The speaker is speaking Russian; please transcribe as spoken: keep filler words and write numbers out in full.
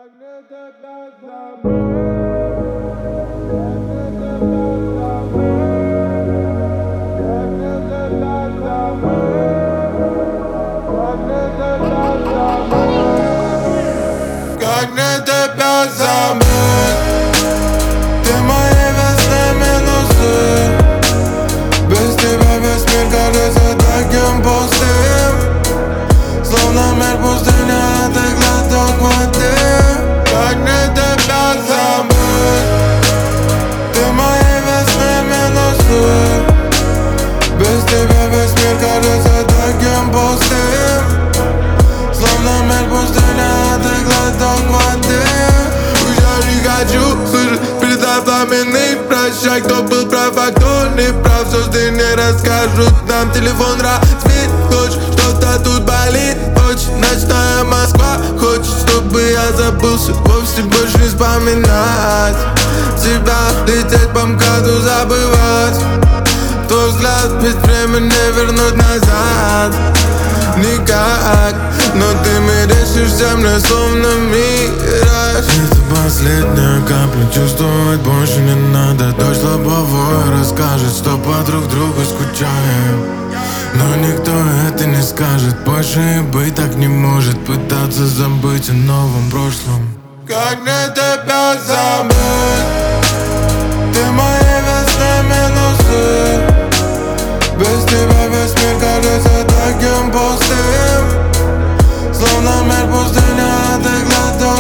Как мне тебя забыть? Ты мои весны минусы. Без тебя весь мир кажется таким пустым. Словно мир пустыня, а ты глоток воды. Как мне тебя забыть? Ты мои весны минусы. Без тебя весь мир кажется таким пустым. Словно мир пустыня, а ты глоток воды. Я не хочу слышать передав пламенный прощай. Кто был прав, а кто не прав. Все ты не расскажут нам. Телефон разбит, хочешь, что-то тут болит. Очень ночная Москва. Хочешь, чтобы я забылся, вовсе больше не вспоминать тебя, лететь по МКАДу, забывать твой взгляд, ведь время не вернуть назад никак. Но ты мерещишь землю, словно мираж. Это последняя капля, чувствовать больше не надо. Дождь лобовой расскажет, что по друг другу скучаем. Но никто это не скажет, больше и быть так не может. Пытаться забыть о новом прошлом. Как мне тебя забыть? Ты мои весны минусы. Без тебя весь мир кажется таким пустым. Словно мир пустыня, а ты глоток